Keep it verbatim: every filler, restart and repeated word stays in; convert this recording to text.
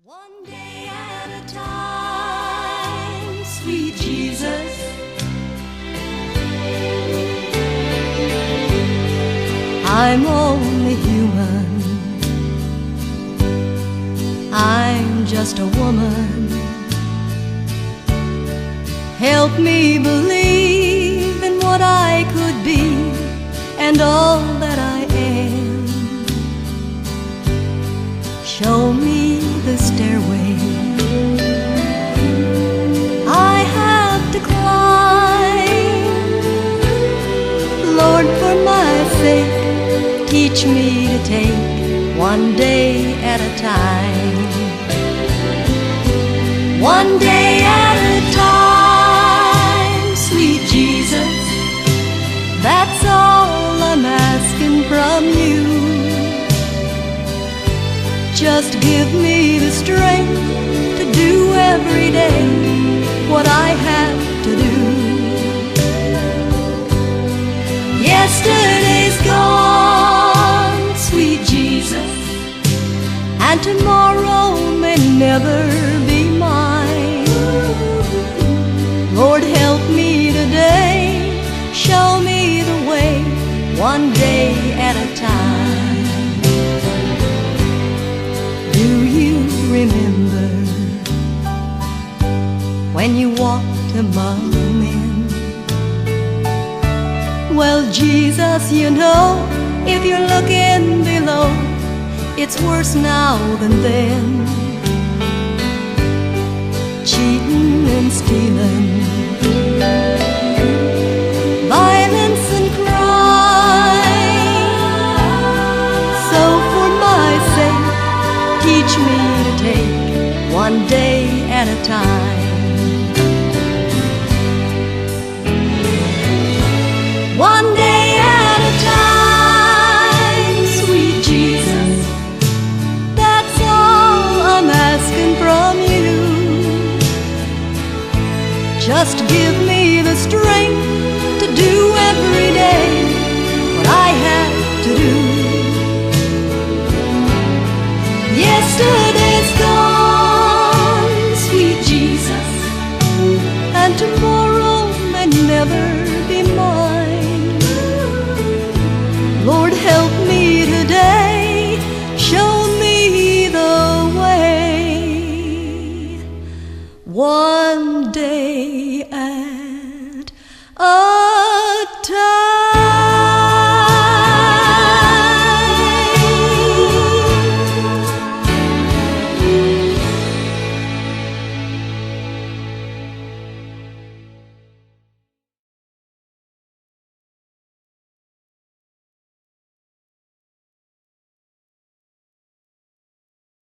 One day at a time, sweet Jesus. I'm only human. I'm just a woman. Help me believe in what I could be and all that I am. Show me the stairway I have to climb. Lord, for my sake, teach me to take one day at a time. One day at a time, sweet Jesus. That's all I'm asking from you. Just give me the strength to do every day what I have to do. Yesterday's gone, sweet Jesus, and tomorrow may never be mine. Lord, help me today, show me the way, one day at a time. Do you remember when you walked among men? Well, Jesus, you know, if you're looking below, it's worse now than then. Cheating and stealing, violence and crime. So for my sake, teach me to take one day at a time. One day at a time, sweet Jesus. That's all I'm asking from you. Just give